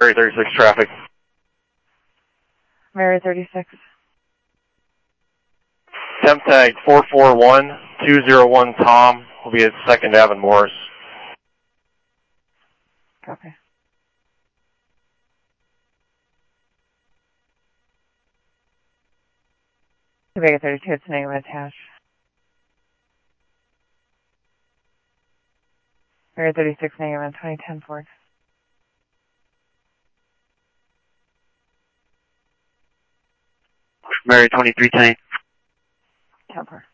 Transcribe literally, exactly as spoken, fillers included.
Mary thirty-six traffic. Mary thirty-six. Temp tag four four one two zero one Tom will be at second Avenue Morris. Copy. Vega thirty-two, it's negative attached. Mary thirty-six, negative twenty ten Ford. Mary twenty-three ten. Temper.